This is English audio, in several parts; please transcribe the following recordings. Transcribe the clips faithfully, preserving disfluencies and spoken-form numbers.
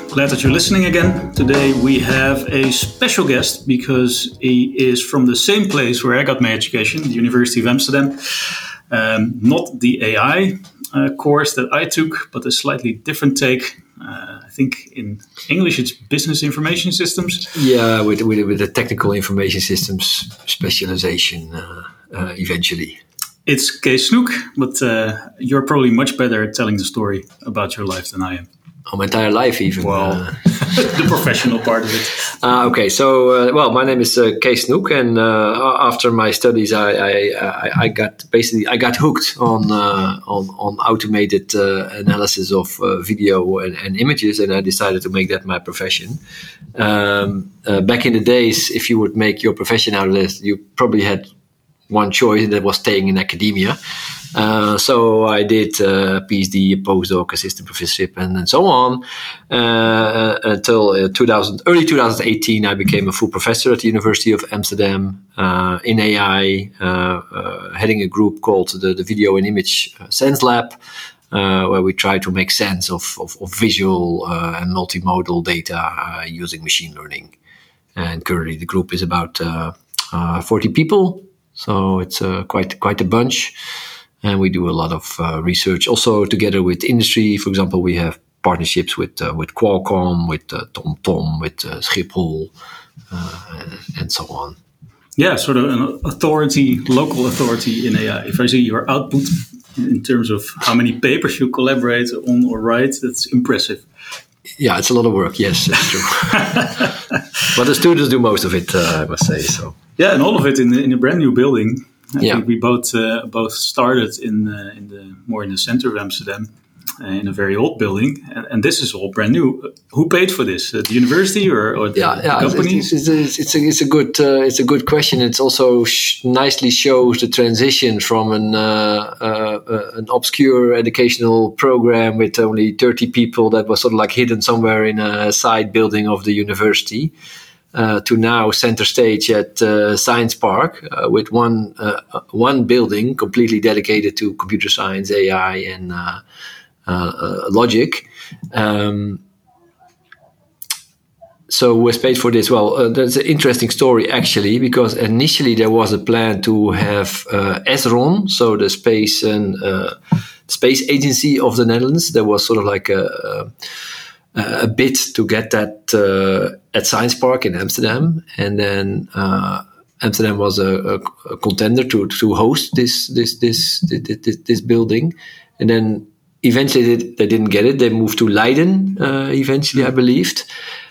Glad that you're listening again. Today we have a special guest because he is from the same place where I got my education, the University of Amsterdam. Um, not the A I uh, course that I took, but a slightly different take. Uh, I think in English it's Business Information Systems. Yeah, with with, with the technical information systems specialization uh, uh, eventually. It's Kees Snoek, but uh, you're probably much better at telling the story about your life than I am. Oh, my entire life even. Well, uh, the professional part of it. Uh, okay, so, uh, well, my name is uh, Kees Snoek, and uh, after my studies, I, I, I, I got basically, I got hooked on uh, on, on automated uh, analysis of uh, video and, and images, and I decided to make that my profession. Um, uh, back in the days, if you would make your profession out of this, you probably had one choice, and that was staying in academia. Uh, so I did uh, a PhD, a postdoc, assistant professorship, and, and so on uh, until uh, two thousand, early twenty eighteen. I became a full professor at the University of Amsterdam uh, in A I, uh, uh, heading a group called the, the Video and Image Sense Lab, uh, where we try to make sense of, of, of visual uh, and multimodal data uh, using machine learning. And currently, the group is about uh, uh, forty people, so it's uh, quite quite a bunch. And we do a lot of uh, research also together with industry. For example, we have partnerships with uh, with Qualcomm, with uh, TomTom, with uh, Schiphol, uh, and so on. Yeah, sort of an authority, local authority in A I. If I see your output in terms of how many papers you collaborate on or write, that's impressive. Yeah, it's a lot of work. Yes, that's true. But the students do most of it, uh, I must say. So yeah, and all of it in the, in a brand new building. I yeah. think we both uh, both started in uh, in the more in the center of Amsterdam, uh, in a very old building, and, and this is all brand new. Who paid for this? Uh, the university or, or the, yeah, the yeah, company? It's, it's, it's, it's, a, it's a good uh, it's a good question. It also sh- nicely shows the transition from an uh, uh, uh, an obscure educational program with only thirty people that was sort of like hidden somewhere in a side building of the university. Uh, to now center stage at uh, Science Park uh, with one uh, one building completely dedicated to computer science, A I, and uh, uh, uh, logic. Um, so who has paid for this? Well, uh, that's an interesting story actually, because initially there was a plan to have uh, ESRON, so the space and uh, space agency of the Netherlands. There was sort of like a, a a bid to get that uh, at Science Park in Amsterdam, and then uh, Amsterdam was a, a, a contender to to host this this this this, this building, and then eventually they, they didn't get it. They moved to Leiden uh, eventually, I believed.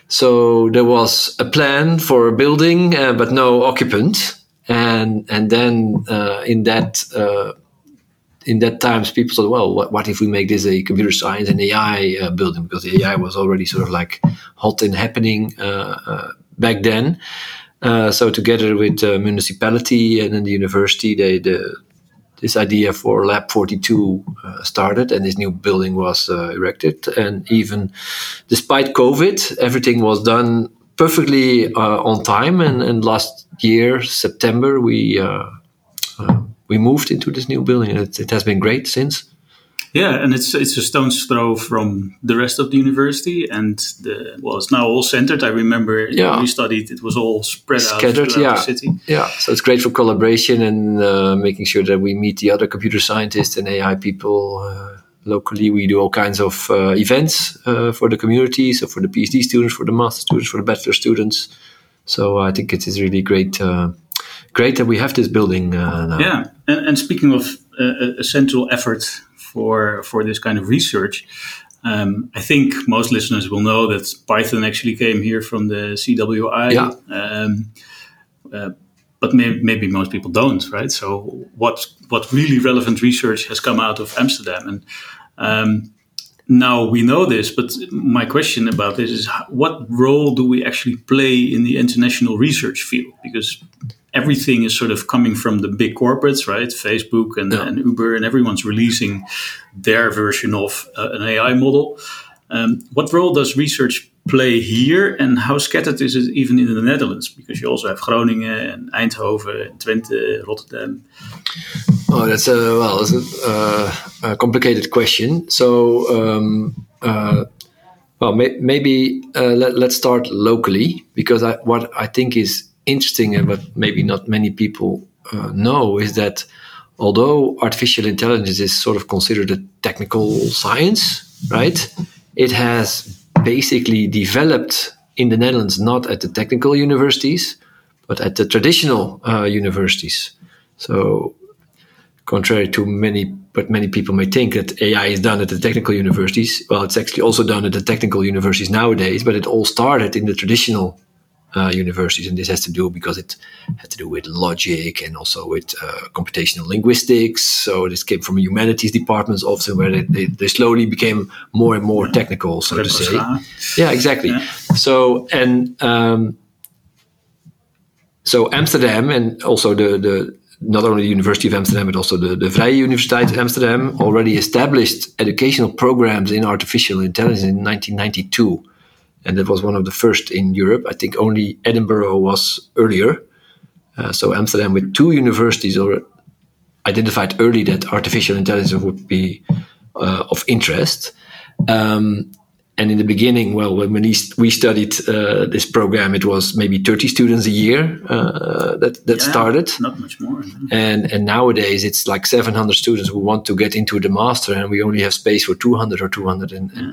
So there was a plan for a building, uh, but no occupant, and and then uh, in that. Uh, In that times, people thought, well, what, what if we make this a computer science and A I uh, building? Because the A I was already sort of like hot and happening uh, uh, back then. Uh, so together with the municipality and then the university, they the, this idea for Lab forty-two uh, started, and this new building was uh, erected. And even despite COVID, everything was done perfectly uh, on time. And, and last year, September, we... Uh, uh, We moved into this new building, and it, it has been great since. Yeah, and it's it's a stone's throw from the rest of the university, and the well, it's now all centered. I remember yeah. when we studied; it was all spread Scattered, out throughout yeah. the city. Yeah, so it's great for collaboration and uh, making sure that we meet the other computer scientists and A I people uh, locally. We do all kinds of uh, events uh, for the community, so for the PhD students, for the master students, for the bachelor students. So I think it is really great. Uh, Great that we have this building uh, now. Yeah, and, and speaking of uh, a central effort for for this kind of research, um, I think most listeners will know that Python actually came here from the C W I. Yeah. Um, uh, but may, maybe most people don't, right? So what what really relevant research has come out of Amsterdam? And um, now we know this, but my question about this is, what role do we actually play in the international research field? Because everything is sort of coming from the big corporates, right? Facebook and, yeah. and Uber, and everyone's releasing their version of uh, an A I model. Um, what role does research play here, and how scattered is it even in the Netherlands? Because you also have Groningen and Eindhoven, and Twente, Rotterdam. Oh, that's a well, that's a, uh, a complicated question. So um, uh, Well, may, maybe uh, let, let's start locally, because I, what I think is interesting and what maybe not many people uh, know is that although artificial intelligence is sort of considered a technical science, right? It has basically developed in the Netherlands not at the technical universities, but at the traditional uh, universities. So, contrary to many, but many people may think that A I is done at the technical universities. Well, it's actually also done at the technical universities nowadays, but it all started in the traditional uh, universities. And this has to do because it had to do with logic and also with uh, computational linguistics. So this came from humanities departments often, where they, they, they slowly became more and more technical, so to say. Yeah, exactly. Yeah. So, and um, so Amsterdam and also the, the not only the University of Amsterdam, but also the, the Vrije Universiteit Amsterdam already established educational programs in artificial intelligence in nineteen ninety-two. And that was one of the first in Europe. I think only Edinburgh was earlier. Uh, so Amsterdam, with two universities, or identified early that artificial intelligence would be uh, of interest. Um, And in the beginning, well, when we studied uh, this program, it was maybe thirty students a year uh, that that yeah, started. Not much more. And and nowadays it's like seven hundred students who want to get into the master, and we only have space for two hundred or two hundred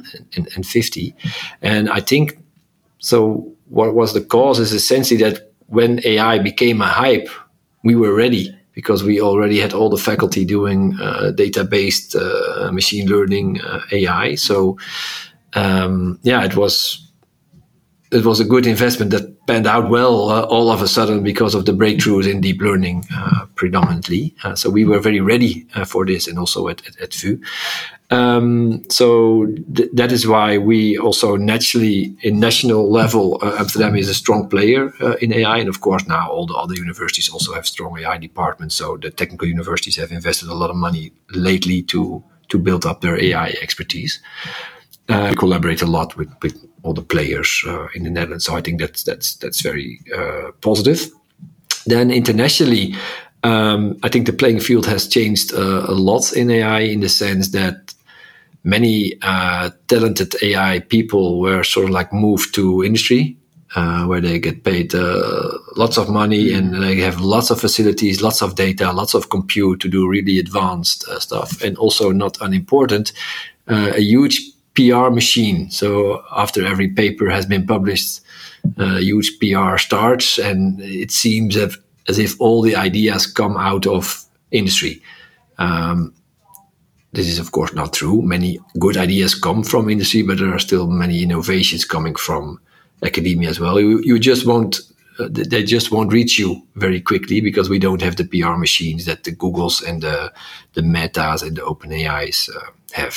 fifty. And I think, so what was the cause is essentially that when A I became a hype, we were ready, because we already had all the faculty doing uh, data-based uh, machine learning uh, A I. So Um, yeah, it was it was a good investment that panned out well uh, all of a sudden because of the breakthroughs in deep learning uh, predominantly. Uh, so we were very ready uh, for this, and also at, at, at V U. Um, so th- that is why we also naturally, in national level, uh, Amsterdam is a strong player uh, in A I. And of course, now all the other universities also have strong A I departments. So the technical universities have invested a lot of money lately to, to build up their A I expertise. Uh, we collaborate a lot with, with all the players uh, in the Netherlands, so I think that's that's that's very uh, positive. Then internationally, um, I think the playing field has changed uh, a lot in A I, in the sense that many uh, talented A I people were sort of like moved to industry, uh, where they get paid uh, lots of money and they have lots of facilities, lots of data, lots of compute to do really advanced uh, stuff, and also not unimportant, uh, a huge P R machine. So after every paper has been published, uh, huge P R starts, and it seems as, as if all the ideas come out of industry. Um, this is of course not true. Many good ideas come from industry, but there are still many innovations coming from academia as well. You, you just won't, uh, they just won't reach you very quickly, because we don't have the P R machines that the Googles and the, the Metas and the OpenAIs uh, have.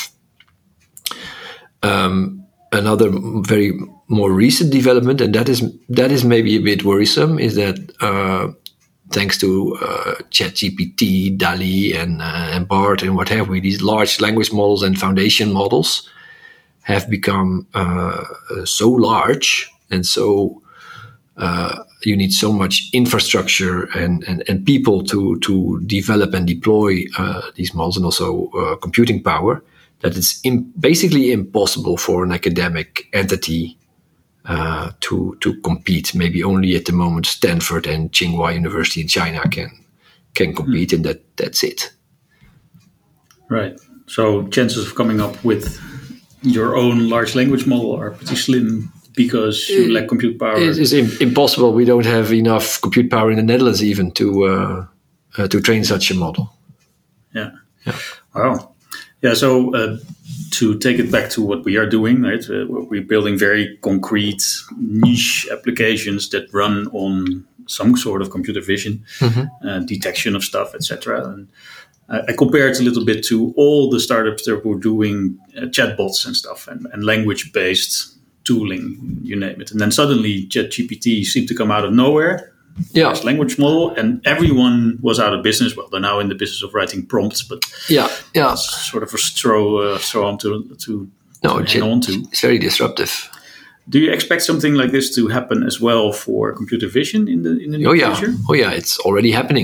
Um, another very more recent development, and that is that is maybe a bit worrisome, is that uh, thanks to uh, ChatGPT, DALL-E, and uh, and BART, and what have we, these large language models and foundation models have become uh, so large, and so uh, you need so much infrastructure and and, and people to to develop and deploy uh, these models, and also uh, computing power, that it's in basically impossible for an academic entity uh, to to compete. Maybe only at the moment Stanford and Tsinghua University in China can can compete, mm. and that that's it. Right. So chances of coming up with your own large language model are pretty slim, because you it, lack compute power. It is impossible. We don't have enough compute power in the Netherlands even to uh, uh, to train such a model. Yeah. yeah. Wow. Yeah, so uh, to take it back to what we are doing, right? Uh, we're building very concrete niche applications that run on some sort of computer vision, mm-hmm. uh, detection of stuff, et cetera. And I, I compare it a little bit to all the startups that were doing uh, chatbots and stuff, and, and language-based tooling, you name it. And then suddenly ChatGPT seemed to come out of nowhere. Yeah, language model, and everyone was out of business. Well, they're now in the business of writing prompts, but yeah, yeah, sort of a throw uh, throw on to to, no, to hang on to. It's very disruptive. Do you expect something like this to happen as well for computer vision in the in the near oh, yeah. future? Oh yeah, it's already happening.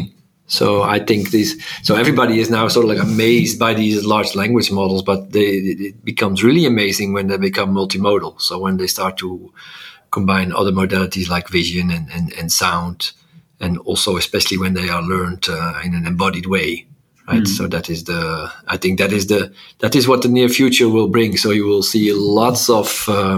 So I think this. So everybody is now sort of like amazed by these large language models, but they, it becomes really amazing when they become multimodal. So when they start to combine other modalities like vision and, and, and sound, and also especially when they are learned uh, in an embodied way, right? Mm. So that is the. I think that is the that is what the near future will bring. So you will see lots of uh,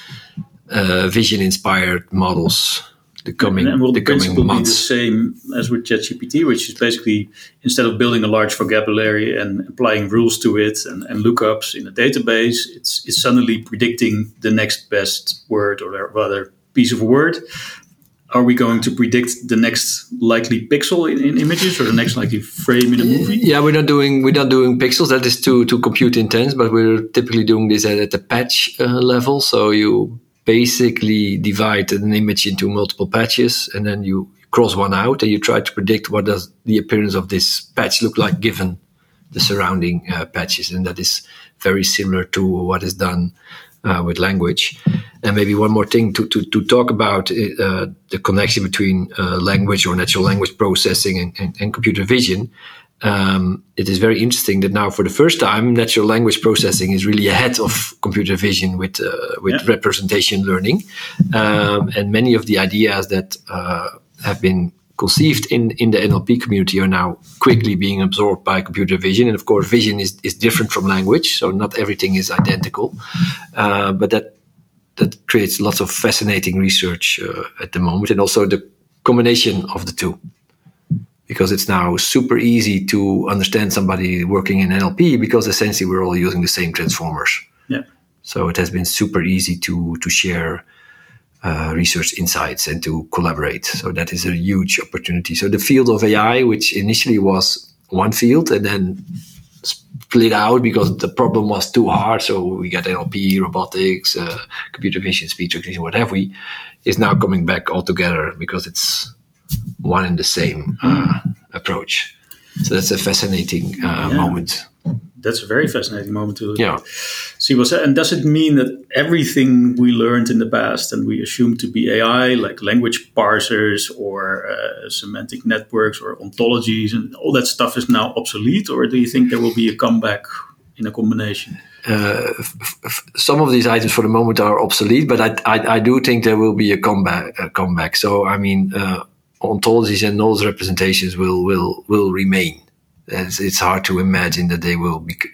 uh, vision-inspired models. The coming, and will the, the coming principle months. be the same as with ChatGPT, which is basically instead of building a large vocabulary and applying rules to it and, and lookups in a database, it's, it's suddenly predicting the next best word or rather piece of word. Are we going to predict the next likely pixel in, in images or the next likely frame in a movie? Yeah, we're not doing we're not doing pixels. That is too too compute intense. But we're typically doing this at, at the patch uh, level. So you basically divide an image into multiple patches, and then you cross one out, and you try to predict what does the appearance of this patch look like given the surrounding uh, patches, and that is very similar to what is done uh, with language. And maybe one more thing to to, to talk about uh, the connection between uh, language or natural language processing and, and, and computer vision. Um, it is very interesting that now, for the first time, natural language processing is really ahead of computer vision with uh, with yeah. representation learning, um, and many of the ideas that uh, have been conceived in, in the N L P community are now quickly being absorbed by computer vision. And of course, vision is, is different from language, so not everything is identical, uh, but that that creates lots of fascinating research uh, at the moment, and also the combination of the two. Because it's now super easy to understand somebody working in N L P because essentially we're all using the same transformers. Yeah. So it has been super easy to to share uh, research insights and to collaborate. So that is a huge opportunity. So the field of A I, which initially was one field and then split out because the problem was too hard. So we got N L P, robotics, uh, computer vision, speech recognition, what have we, is now coming back all together because it's one and the same uh, approach. So that's a fascinating uh, yeah. moment. That's a very fascinating moment to yeah. see what's that. And does it mean that everything we learned in the past and we assumed to be A I, like language parsers or uh, semantic networks or ontologies and all that stuff is now obsolete? Or do you think there will be a comeback in a combination? Uh, f- f- some of these items for the moment are obsolete, but I, I, I do think there will be a comeback. A comeback. So, I mean, uh, ontologies and knowledge representations will will will remain. It's, it's hard to imagine that they will be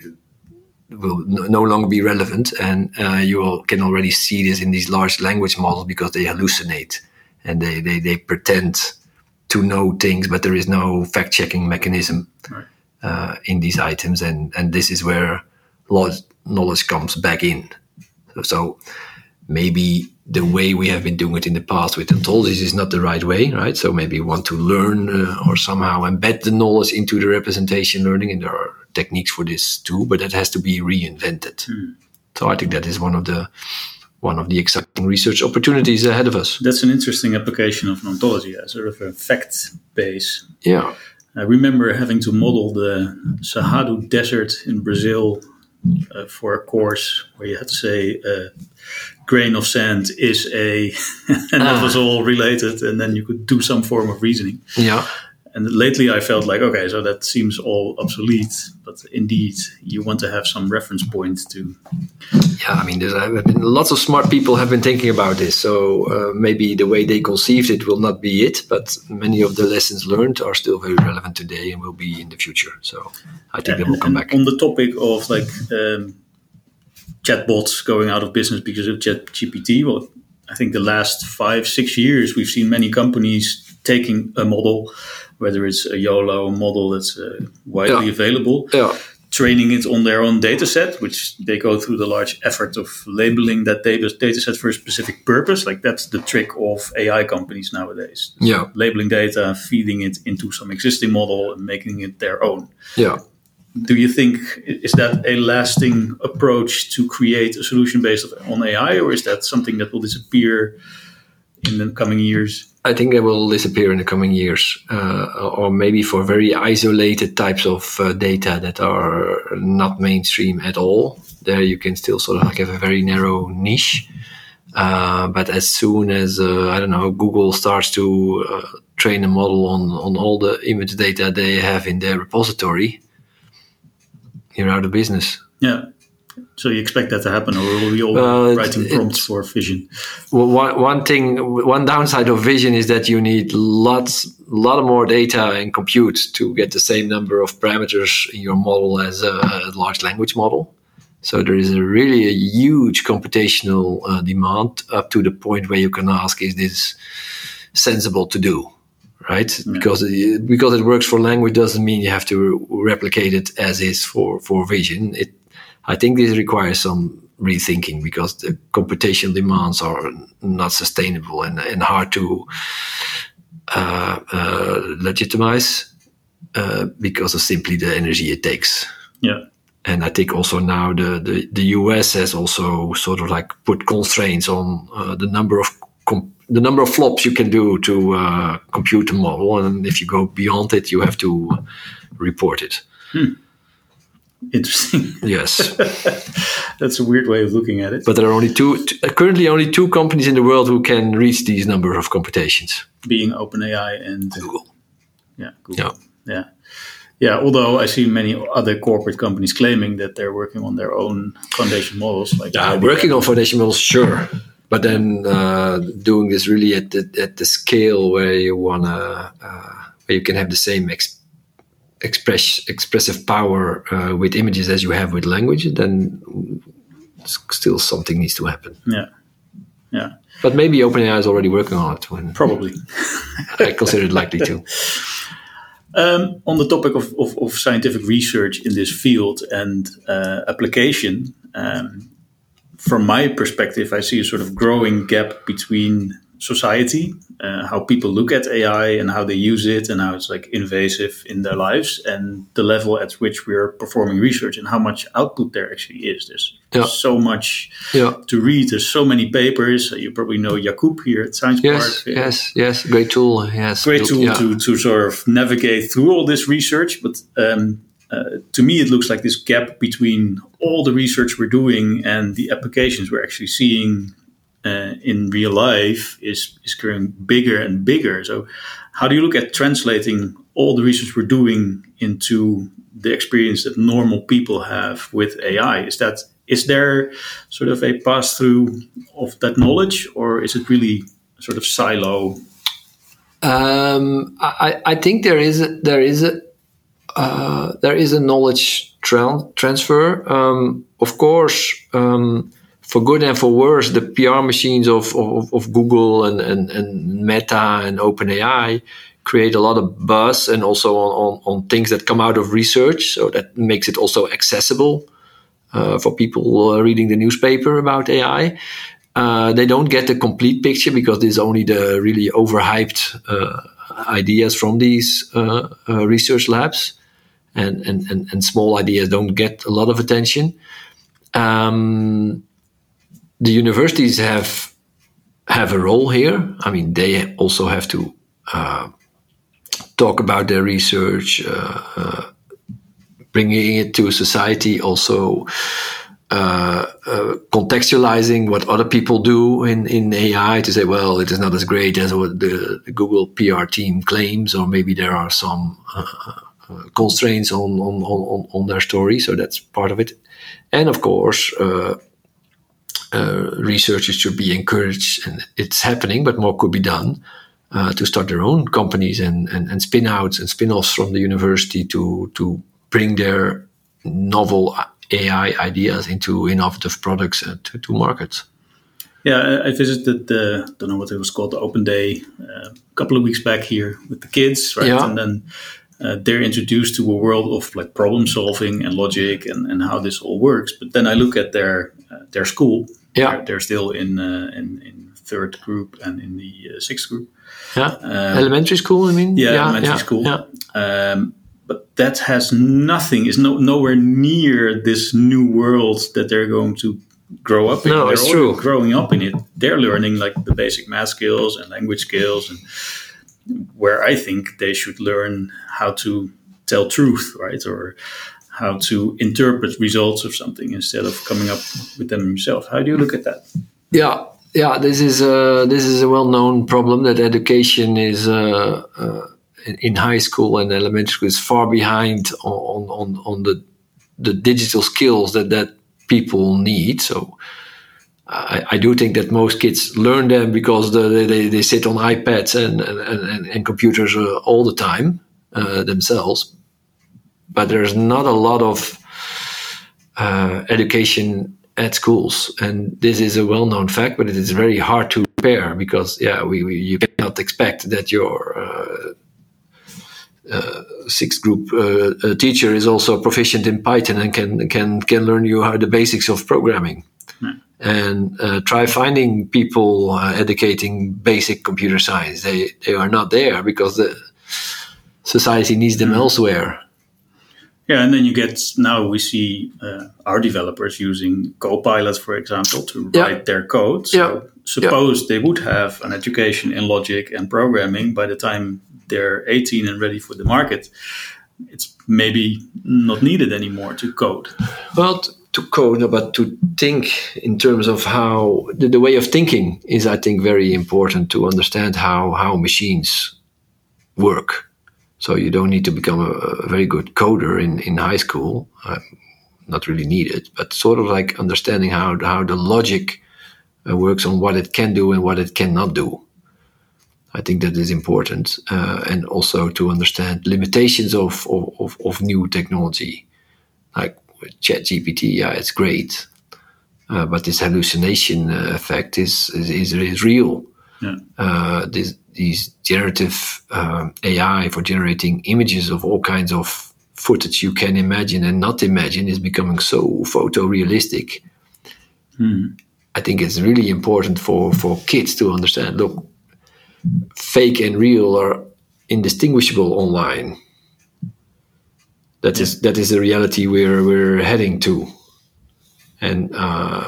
will no longer be relevant, and uh, you all can already see this in these large language models because they hallucinate and they they, they pretend to know things, but there is no fact checking mechanism right. uh, in these items, and and this is where knowledge comes back in. So, so maybe the way we have been doing it in the past with ontologies is not the right way, right? So maybe you want to learn uh, or somehow embed the knowledge into the representation learning, and there are techniques for this too, but that has to be reinvented. Hmm. So I think that is one of the one of the exciting research opportunities ahead of us. That's an interesting application of an ontology, a sort of a fact base. Yeah. I remember having to model the Cerrado Desert in Brazil uh, for a course where you had to say a grain of sand is a, and that ah. was all related, and then you could do some form of reasoning. Yeah. And lately I felt like, okay, so that seems all obsolete, but indeed you want to have some reference point to. Yeah, I mean, there's uh, been lots of smart people have been thinking about this. So uh, maybe the way they conceived it will not be it, but many of the lessons learned are still very relevant today and will be in the future. So I think and, they will come back. On the topic of like um, chatbots going out of business because of ChatGPT, well, I think the last five, six years we've seen many companies taking a model, whether it's a YOLO model that's uh, widely yeah. available, yeah. training it on their own data set, which they go through the large effort of labeling that data, data set for a specific purpose. Like that's the trick of A I companies nowadays. Yeah. Labeling data, feeding it into some existing model and making it their own. Yeah. Do you think, is that a lasting approach to create a solution based on A I, or is that something that will disappear in the coming years? I think they will disappear in the coming years, uh, or maybe for very isolated types of uh, data that are not mainstream at all. There you can still sort of like have a very narrow niche. Uh, but as soon as, uh, I don't know, Google starts to uh, train a model on, on all the image data they have in their repository, you're out of business. Yeah. So you expect that to happen, or will we all Well, writing it- prompts for vision? Well, one, one thing, one downside of vision is that you need lots, a lot of more data and compute to get the same number of parameters in your model as a, a large language model. So there is a really a huge computational uh, demand up to the point where you can ask, is this sensible to do? Right? Yeah. Because it, because it works for language doesn't mean you have to re- replicate it as is for, for vision. It, I think this requires some rethinking because the computational demands are not sustainable and, and hard to uh, uh, legitimize uh, because of simply the energy it takes. Yeah. And I think also now the, the, the U S has also sort of like put constraints on uh, the number of com- the number of flops you can do to uh, compute a model, and if you go beyond it, you have to report it. Hmm. Interesting. Yes, That's a weird way of looking at it. but there are only two t- currently only two companies in the world who can reach these number of computations. Being OpenAI and Google. yeah, Google. Yeah. Yeah. Yeah, although I see many other corporate companies claiming that they're working on their own foundation models. Like Yeah, I B M. working on foundation models, sure, but then uh, doing this really at the at the scale where you wanna uh, where you can have the same ex- express expressive power uh, with images as you have with language, then s- still something needs to happen. Yeah. Yeah. But maybe OpenAI is already working on it. When Probably. I consider it likely to. Um, on the topic of, of, of scientific research in this field and uh, application, um, from my perspective, I see a sort of growing gap between society, uh, how people look at A I and how they use it and how it's like invasive in their lives, and the level at which we're performing research and how much output there actually is. There's Yeah. so much Yeah. to read. There's so many papers. You probably know Jakub here at Science Yes. Park. Yes. Yes. Great tool. Yes. Great tool Yeah. to, to sort of navigate through all this research. But um, uh, to me, it looks like this gap between all the research we're doing and the applications we're actually seeing uh, in real life is, is growing bigger and bigger. So how do you look at translating all the research we're doing into the experience that normal people have with A I? Is that is there sort of a pass-through of that knowledge, or is it really sort of silo? Um, I, I think there is a, there is a uh, there is a knowledge tra- transfer. Um, of course, um, for good and for worse, the P R machines of of, of Google and, and, and Meta and OpenAI create a lot of buzz, and also on, on, on things that come out of research. So that makes it also accessible uh, for people uh, reading the newspaper about A I. Uh, they don't get the complete picture because there's only the really overhyped uh, ideas from these uh, uh, research labs, and, and, and, and small ideas don't get a lot of attention. Um, the universities have have a role here. I mean, they also have to uh, talk about their research, uh, uh, bringing it to society, also uh, uh, contextualizing what other people do in, in A I to say, well, it is not as great as what the, the Google P R team claims, or maybe there are some uh, uh, constraints on, on, on, on their story. So that's part of it. And of course, uh, uh, researchers should be encouraged, and it's happening, but more could be done. Uh, to start their own companies and, and, and spin-outs and spin-offs from the university to to bring their novel A I ideas into innovative products uh, to, to markets. Yeah, I visited the, I don't know what it was called, the Open Day uh, a couple of weeks back here with the kids, right? Yeah. And then uh, they're introduced to a world of like problem solving and logic and, and how this all works. But then I look at their uh, their school. Yeah. They're, they're still in, uh, in in third group and in the uh, sixth group. Yeah, Um, elementary school. I mean, Yeah, yeah, elementary yeah, school. Yeah. Um, but that has nothing, is no nowhere near this new world that they're going to grow up in. No, They're it's already true. growing up in it. They're learning like the basic math skills and language skills, and where I think they should learn how to tell truth, right? Or how to interpret results of something instead of coming up with them themselves. How do you look at that? Yeah, Yeah, this is a, this is a well-known problem that education is uh, uh, in, in high school and elementary school is far behind on on, on the the digital skills that, that people need. So I, I do think that most kids learn them because the, they, they sit on iPads and and, and, and computers uh, all the time uh, themselves. But there's not a lot of uh, education at schools, and this is a well-known fact. But it is very hard to repair because, yeah, we, we you cannot expect that your uh, uh, sixth group uh, uh, teacher is also proficient in Python and can can can learn you how the basics of programming. Yeah. And uh, try finding people uh, educating basic computer science. They they are not there because the society needs them Mm. elsewhere. Yeah, and then you get, now we see uh, our developers using Copilot, for example, to Yeah. write their code. So Yeah. suppose they would have an education in logic and programming by the time they're eighteen and ready for the market. It's maybe not needed anymore to code. Well, t- to code, no, but to think in terms of how the, the way of thinking is, I think, very important to understand how how machines work. So you don't need to become a, a very good coder in, in high school, uh, not really needed, but sort of like understanding how how the logic uh, works on what it can do and what it cannot do. I think that is important, uh, and also to understand limitations of, of, of, of new technology, like with ChatGPT. Yeah, it's great, uh, but this hallucination uh, effect is is, is, is real. Yeah. Uh, this, these generative um, A I for generating images of all kinds of footage you can imagine and not imagine is becoming so photorealistic. Mm. I think it's really important for, for kids to understand, look, fake and real are indistinguishable online. That Yeah. is that is the reality we're we're heading to, and uh,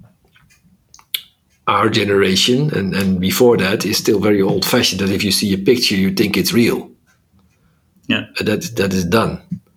our generation and, and before that is still very old-fashioned. That if you see a picture, you think it's real. Yeah. That that is done.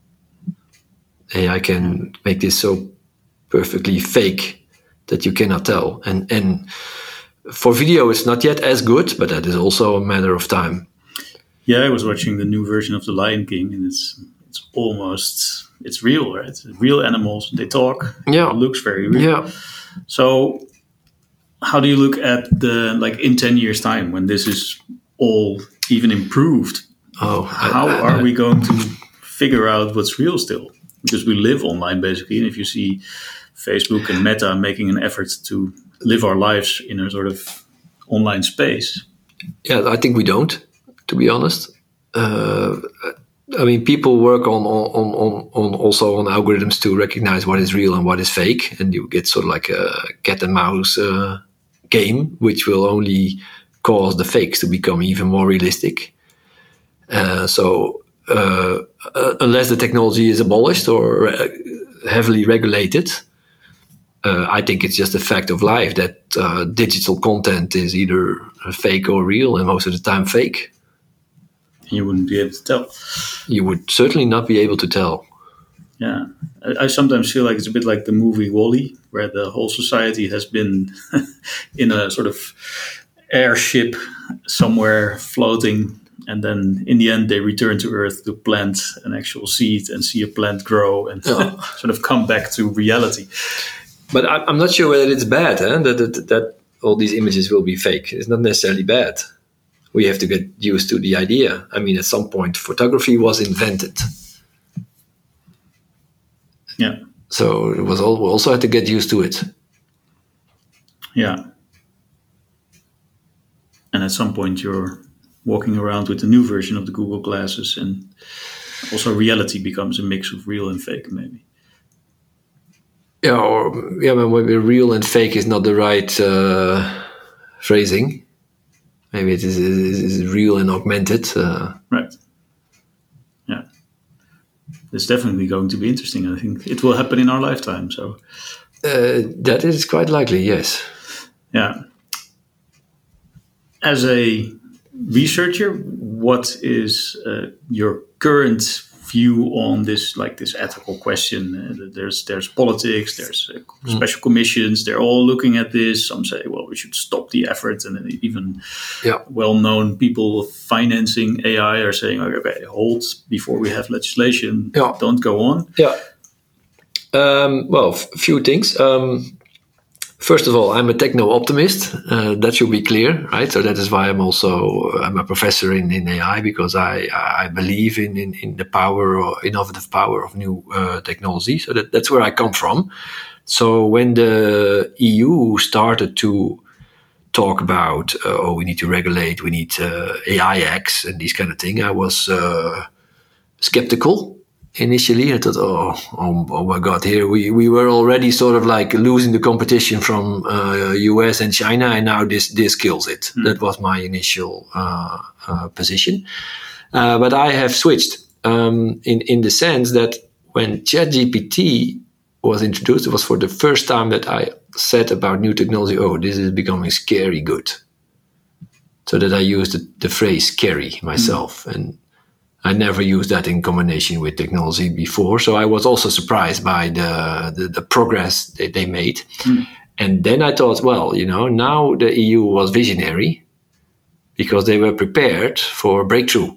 A I can make this so perfectly fake that you cannot tell. And and for video, it's not yet as good, but that is also a matter of time. Yeah, I was watching the new version of The Lion King, and it's it's almost, it's real, right? Real animals, they talk. Yeah. It looks very real. Yeah. So how do you look at the, like in ten years time when this is all even improved? Oh, How I- I- are we going to figure out what's real still? Because we live online basically. And if you see Facebook and Meta making an effort to live our lives in a sort of online space. Yeah, I think we don't, to be honest. Uh, I mean, people work on, on, on, on also on algorithms to recognize what is real and what is fake, and you get sort of like a cat and mouse uh, game, which will only cause the fakes to become even more realistic. Uh, so, uh, uh, unless the technology is abolished or uh, heavily regulated, uh, I think it's just a fact of life that uh, digital content is either fake or real, and most of the time fake. You wouldn't be able to tell. You would certainly not be able to tell. Yeah. I, I sometimes feel like it's a bit like the movie WALL-E, where the whole society has been in a sort of airship somewhere floating. And then in the end, they return to Earth to plant an actual seed and see a plant grow and Oh. sort of come back to reality. But I- I'm not sure whether it's bad, eh? that, that, that all these images will be fake. It's not necessarily bad. We have to get used to the idea. I mean, at some point, photography was invented. Yeah. So it was all, we also had to get used to it. Yeah. And at some point, you're walking around with the new version of the Google glasses, and also reality becomes a mix of real and fake, maybe. Yeah, or yeah, but maybe real and fake is not the right uh, phrasing. Maybe it is, is, is real and augmented. Uh, Right. Yeah. It's definitely going to be interesting. I think it will happen in our lifetime. So, uh, that is quite likely, yes. yeah. As a researcher, what is uh, your current view on this, like this ethical question. Uh, there's there's politics, there's uh, mm. special commissions. They're all looking at this. Some say, well, we should stop the effort, and even yeah. well-known people financing A I are saying, okay, hold before we have legislation. Yeah. Don't go on. Yeah. Um, well, a f- few things. Um, First of all, I'm a techno-optimist. Uh, that should be clear, right? So that is why I'm also I'm a professor in, in A I, because I I believe in, in, in the power or innovative power of new uh, technology. So that, that's where I come from. So when the E U started to talk about uh, oh, we need to regulate, we need uh, A I X and these kind of thing, I was uh, skeptical. Initially, I thought, oh, oh, oh my God, here we, we were already sort of like losing the competition from uh, U S and China, and now this this kills it. Mm. That was my initial uh, uh, position. Uh, but I have switched um, in, in the sense that when ChatGPT was introduced, it was for the first time that I said about new technology, oh, this is becoming scary good. So that I used the, the phrase scary myself. Mm. And I never used that in combination with technology before. So I was also surprised by the, the, the progress that they made. Mm. And then I thought, well, you know, now the E U was visionary because they were prepared for a breakthrough.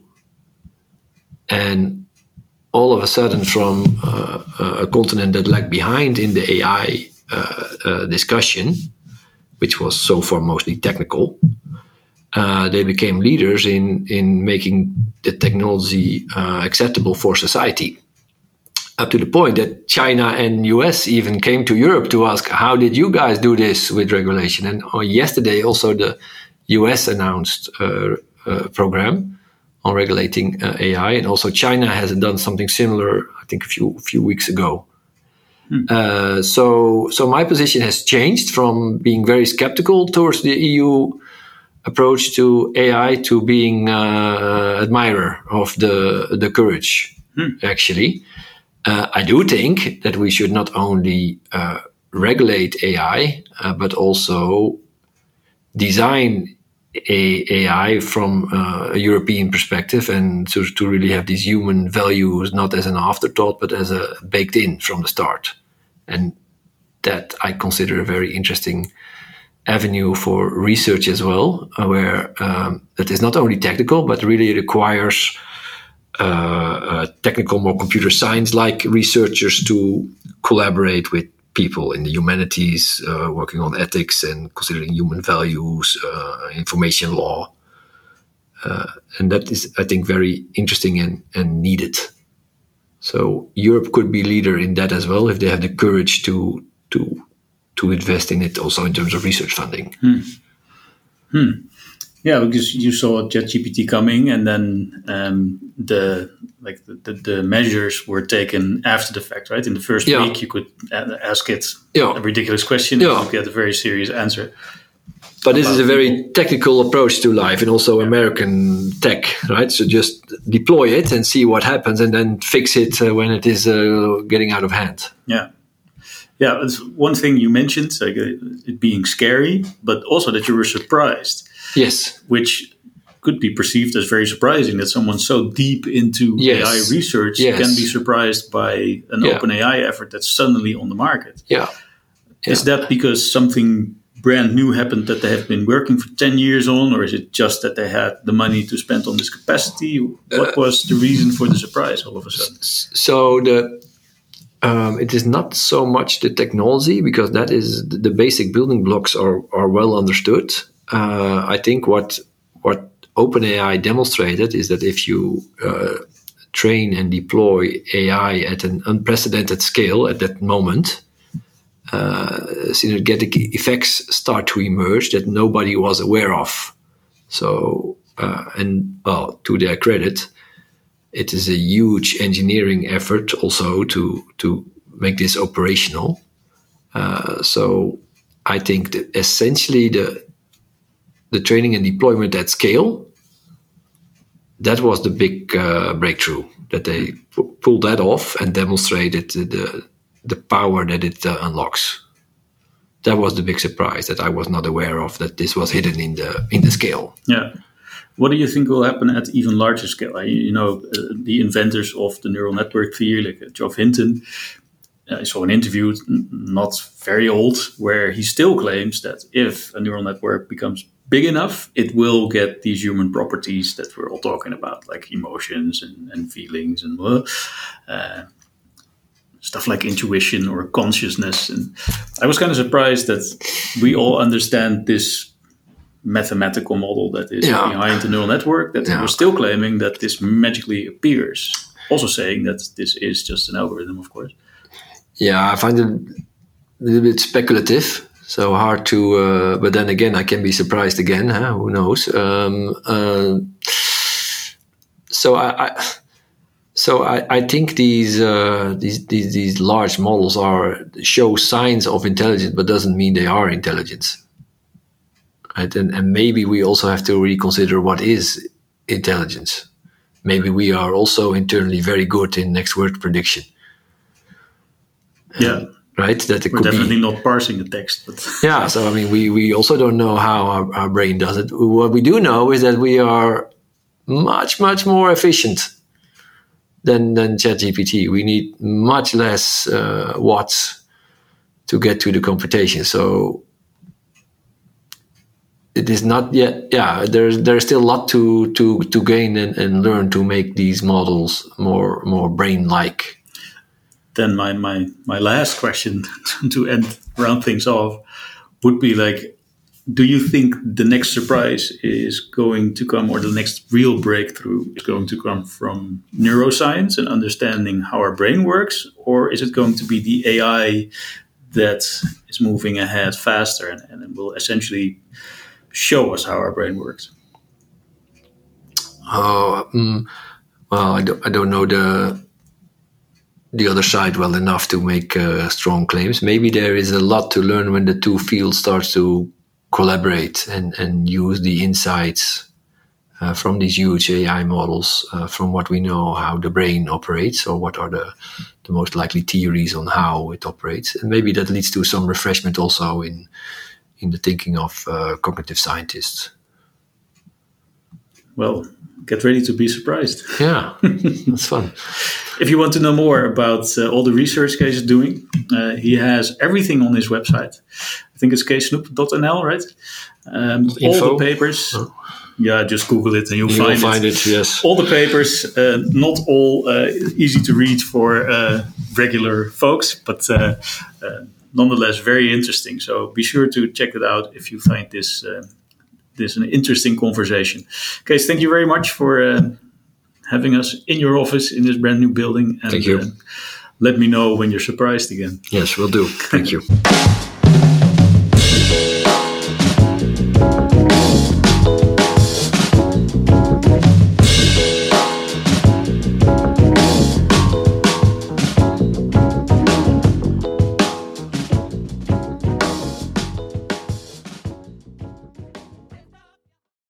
And all of a sudden, from uh, a continent that lagged behind in the A I uh, uh, discussion, which was so far mostly technical, Uh, they became leaders in, in making the technology uh, acceptable for society. Up to the point that China and U S even came to Europe to ask, how did you guys do this with regulation? And uh, yesterday also the U S announced uh, a program on regulating uh, A I. And also China has done something similar, I think a few few weeks ago. Hmm. Uh, so, so my position has changed from being very skeptical towards the E U approach to A I to being uh, admirer of the the courage. Hmm. Actually, uh, I do think that we should not only uh, regulate A I, uh, but also design a AI from uh, a European perspective, and to to really have these human values not as an afterthought, but as a baked in from the start. And that I consider a very interesting avenue for research as well, uh, where um, that is not only technical, but really requires uh, uh, technical, more computer science-like researchers to collaborate with people in the humanities, uh, working on ethics and considering human values, uh, information law. Uh, and that is, I think, very interesting and, and needed. So Europe could be leader in that as well if they have the courage to to to invest in it also in terms of research funding. Hmm. Hmm. Yeah, because you saw ChatGPT coming, and then um, the like the, the, the measures were taken after the fact, right? In the first yeah. week, you could ask it yeah. a ridiculous question, yeah. and you get a very serious answer. But this is a very technical approach to life, and also yeah. American tech, right? So just deploy it and see what happens, and then fix it uh, when it is uh, getting out of hand. Yeah. Yeah, it's one thing you mentioned, like uh, it being scary, but also that you were surprised. Yes. Which could be perceived as very surprising, that someone so deep into yes. A I research yes. can be surprised by an yeah. open A I effort that's suddenly on the market. Yeah. yeah. Is that because something brand new happened that they have been working for ten years on, or is it just that they had the money to spend on this capacity? What uh, was the reason for the surprise all of a sudden? So the... Um, it is not so much the technology, because that is the, the basic building blocks are, are well understood. Uh, I think what what OpenAI demonstrated is that if you uh, train and deploy A I at an unprecedented scale at that moment, uh, synergetic effects start to emerge that nobody was aware of. So, uh, and well, to their credit, it is a huge engineering effort also to to make this operational. Uh, so I think that essentially the the training and deployment at scale, that was the big uh, breakthrough, that they p- pulled that off and demonstrated the the power that it uh, unlocks. That was the big surprise that I was not aware of, that this was hidden in the in the scale. Yeah. what do you think will happen at even larger scale? You know, uh, the inventors of the neural network theory, like uh, Geoff Hinton, I saw an interview not very old where he still claims that if a neural network becomes big enough, it will get these human properties that we're all talking about, like emotions and, and feelings and uh, stuff like intuition or consciousness. And I was kind of surprised that we all understand this mathematical model that is yeah. behind the neural network, that yeah. we're still claiming that this magically appears. Also saying that this is just an algorithm, of course. Yeah, I find it a little bit speculative, so hard to, uh, but then again, I can be surprised again, huh? Who knows? Um, uh, so I, I so I, I think these, uh, these these these large models are show signs of intelligence, but doesn't mean they are intelligence. Right? And, and maybe we also have to reconsider what is intelligence. Maybe we are also internally very good in next word prediction. Yeah. Right? That it We're could definitely be, not parsing the text. But yeah. So, I mean, we, we also don't know how our, our brain does it. What we do know is that we are much, much more efficient than, than ChatGPT. We need much less uh, watts to get to the computation. So, it is not yet, yeah, there's there's still a lot to to, to gain and, and learn to make these models more more brain-like. Then my, my, my last question to end round things off would be like, do you think the next surprise is going to come, or the next real breakthrough is going to come from neuroscience and understanding how our brain works? Or is it going to be the A I that is moving ahead faster and, and will essentially show us how our brain works? Oh, mm, well, I don't, I don't know the the other side well enough to make uh, strong claims. Maybe there is a lot to learn when the two fields start to collaborate and, and use the insights uh, from these huge A I models, uh, from what we know how the brain operates, or what are the, the most likely theories on how it operates. And maybe that leads to some refreshment also in in the thinking of uh, cognitive scientists. Well, get ready to be surprised. Yeah, that's fun. If you want to know more about uh, all the research Kees is doing, uh, he has everything on his website. I think it's kees snoep dot n l, right? Um, all the papers. Oh. Yeah, just Google it and you'll you find, find it. it. Yes, all the papers, uh, not all uh, easy to read for uh, regular folks, but uh, uh, nonetheless very interesting. So be sure to check it out if you find this uh, this an interesting conversation. Okay, so thank you very much for uh, having us in your office in this brand new building. And, thank you. Uh, let me know when you're surprised again. Yes, will do. Thank you.